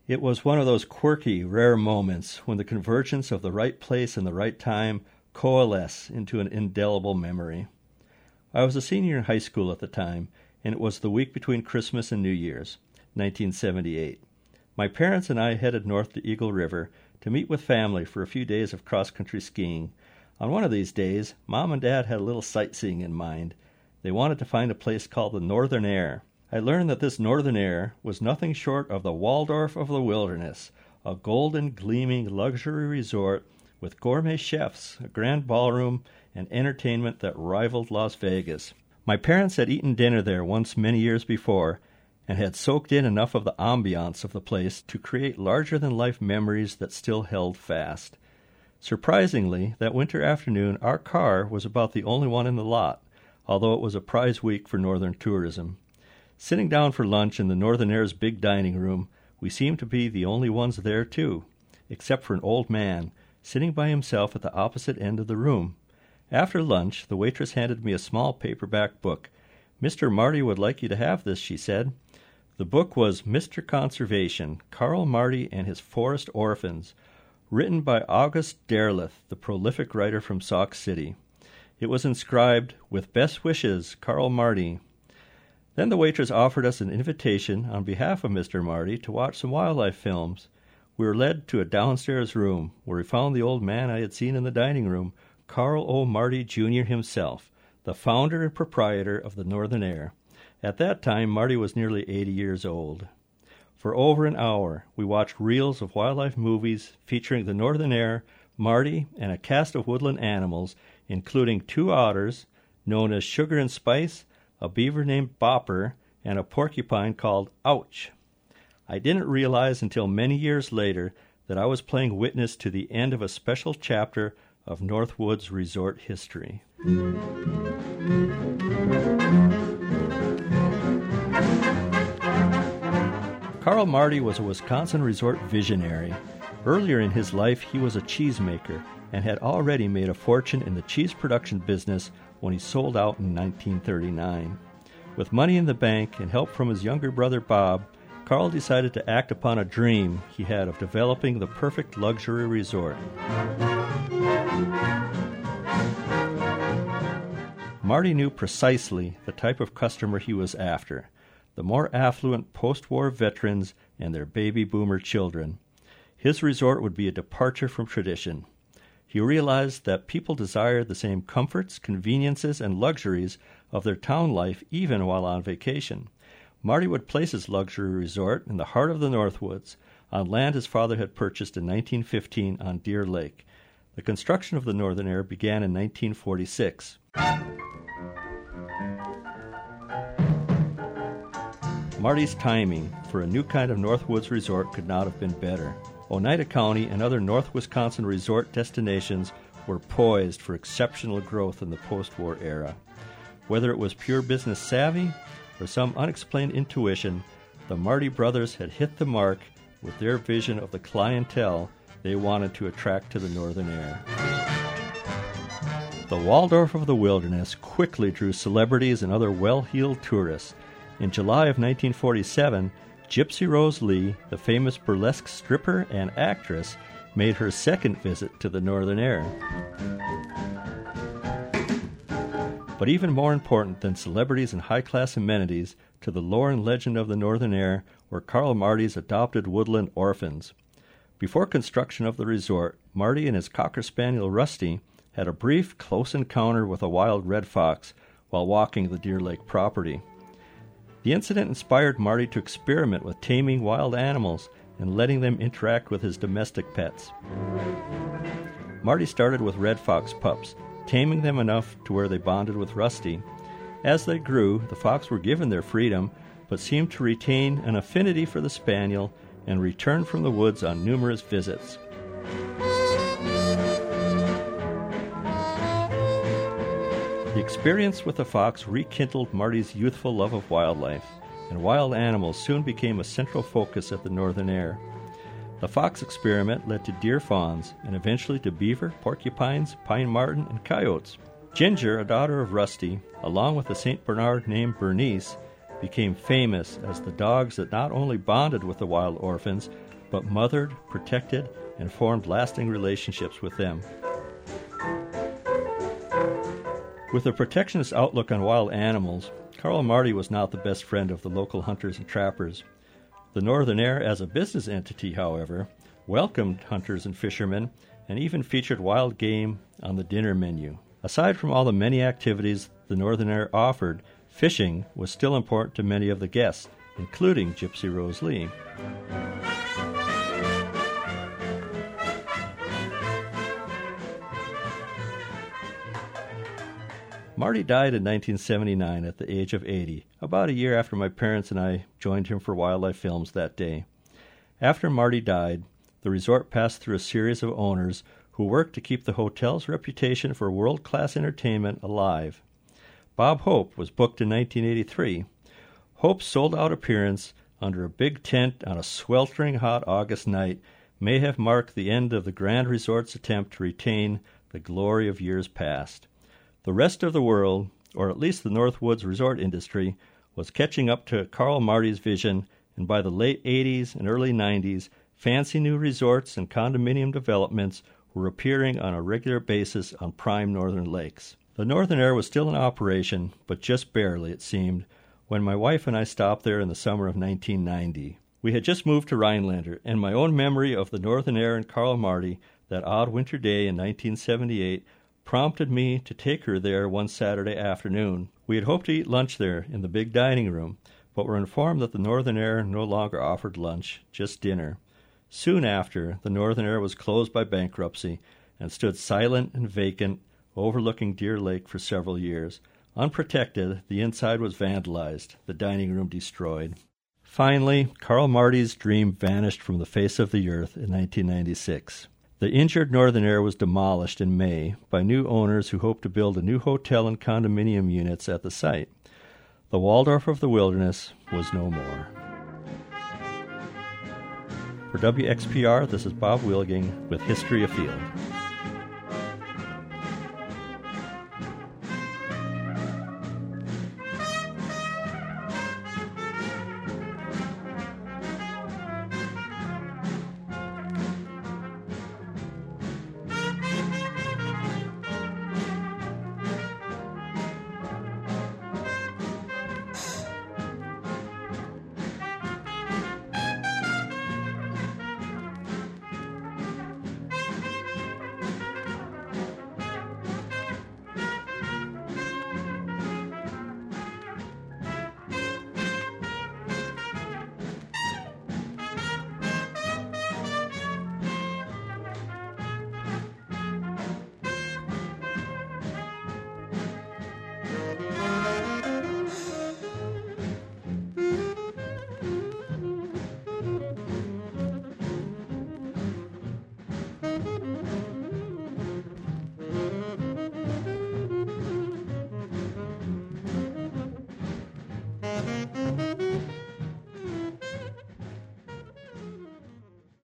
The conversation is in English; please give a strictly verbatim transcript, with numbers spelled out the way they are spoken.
It was one of those quirky, rare moments when the convergence of the right place and the right time coalesce into an indelible memory. I was a senior in high school at the time, and it was the week between Christmas and New Year's, nineteen seventy-eight. My parents and I headed north to Eagle River to meet with family for a few days of cross-country skiing. On one of these days, Mom and Dad had a little sightseeing in mind. They wanted to find a place called the Northern Air. I learned that this Northern Air was nothing short of the Waldorf of the wilderness, a golden, gleaming luxury resort with gourmet chefs, a grand ballroom, and entertainment that rivaled Las Vegas. My parents had eaten dinner there once many years before and had soaked in enough of the ambiance of the place to create larger-than-life memories that still held fast. Surprisingly, that winter afternoon, our car was about the only one in the lot, although it was a prize week for northern tourism. Sitting down for lunch in the Northern Air's big dining room, we seemed to be the only ones there, too, except for an old man, sitting by himself at the opposite end of the room. After lunch, the waitress handed me a small paperback book. "Mister Marty would like you to have this," she said. The book was Mister Conservation, Carl Marty and His Forest Orphans, written by August Derleth, the prolific writer from Sauk City. It was inscribed, "With best wishes, Carl Marty." Then the waitress offered us an invitation on behalf of Mister Marty to watch some wildlife films. We were led to a downstairs room, where we found the old man I had seen in the dining room, Carl O. Marty, Junior himself, the founder and proprietor of the Northern Air. At that time, Marty was nearly eighty years old. For over an hour, we watched reels of wildlife movies featuring the Northern Air, Marty, and a cast of woodland animals, including two otters, known as Sugar and Spice, a beaver named Bopper, and a porcupine called Ouch. I didn't realize until many years later that I was playing witness to the end of a special chapter of Northwoods resort history. Carl Marty was a Wisconsin resort visionary. Earlier in his life, he was a cheesemaker and had already made a fortune in the cheese production business when he sold out in nineteen thirty-nine. With money in the bank and help from his younger brother Bob, Carl decided to act upon a dream he had of developing the perfect luxury resort. Marty knew precisely the type of customer he was after, the more affluent post-war veterans and their baby boomer children. His resort would be a departure from tradition. He realized that people desired the same comforts, conveniences, and luxuries of their town life even while on vacation. Marty would place his luxury resort in the heart of the Northwoods, on land his father had purchased in nineteen fifteen on Deer Lake. The construction of the Northern Air began in nineteen forty-six. Marty's timing for a new kind of Northwoods resort could not have been better. Oneida County and other North Wisconsin resort destinations were poised for exceptional growth in the post-war era. Whether it was pure business savvy or some unexplained intuition, the Marty brothers had hit the mark with their vision of the clientele they wanted to attract to the Northern Air. The Waldorf of the wilderness quickly drew celebrities and other well-heeled tourists. In July of nineteen forty-seven, Gypsy Rose Lee, the famous burlesque stripper and actress, made her second visit to the Northern Air. But even more important than celebrities and high-class amenities to the lore and legend of the Northern Air were Carl Marty's adopted woodland orphans. Before construction of the resort, Marty and his cocker spaniel Rusty had a brief, close encounter with a wild red fox while walking the Deer Lake property. The incident inspired Marty to experiment with taming wild animals and letting them interact with his domestic pets. Marty started with red fox pups, taming them enough to where they bonded with Rusty. As they grew, the fox were given their freedom, but seemed to retain an affinity for the spaniel and returned from the woods on numerous visits. The experience with the fox rekindled Marty's youthful love of wildlife, and wild animals soon became a central focus at the Northern Air. The fox experiment led to deer fawns, and eventually to beaver, porcupines, pine marten, and coyotes. Ginger, a daughter of Rusty, along with a Saint Bernard named Bernice, became famous as the dogs that not only bonded with the wild orphans, but mothered, protected, and formed lasting relationships with them. With a protectionist outlook on wild animals, Carl Marty was not the best friend of the local hunters and trappers. The Northern Air, as a business entity, however, welcomed hunters and fishermen and even featured wild game on the dinner menu. Aside from all the many activities the Northern Air offered, fishing was still important to many of the guests, including Gypsy Rose Lee. Marty died in nineteen seventy-nine at the age of eighty, about a year after my parents and I joined him for Wildlife Films that day. After Marty died, the resort passed through a series of owners who worked to keep the hotel's reputation for world-class entertainment alive. Bob Hope was booked in nineteen eighty-three. Hope's sold-out appearance under a big tent on a sweltering hot August night may have marked the end of the Grand Resort's attempt to retain the glory of years past. The rest of the world, or at least the Northwoods resort industry, was catching up to Carl Marty's vision, and by the late eighties and early nineties, fancy new resorts and condominium developments were appearing on a regular basis on prime northern lakes. The Northern Air was still in operation, but just barely, it seemed, when my wife and I stopped there in the summer of nineteen ninety. We had just moved to Rhinelander, and my own memory of the Northern Air and Carl Marty that odd winter day in nineteen seventy-eight prompted me to take her there one Saturday afternoon. We had hoped to eat lunch there in the big dining room, but were informed that the Northern Air no longer offered lunch, just dinner. Soon after, the Northern Air was closed by bankruptcy and stood silent and vacant, overlooking Deer Lake for several years. Unprotected, the inside was vandalized, the dining room destroyed. Finally, Carl Marty's dream vanished from the face of the earth in nineteen ninety-six. The injured Northern Air was demolished in May by new owners who hoped to build a new hotel and condominium units at the site. The Waldorf of the Wilderness was no more. For W X P R, this is Bob Wilging with History Afield.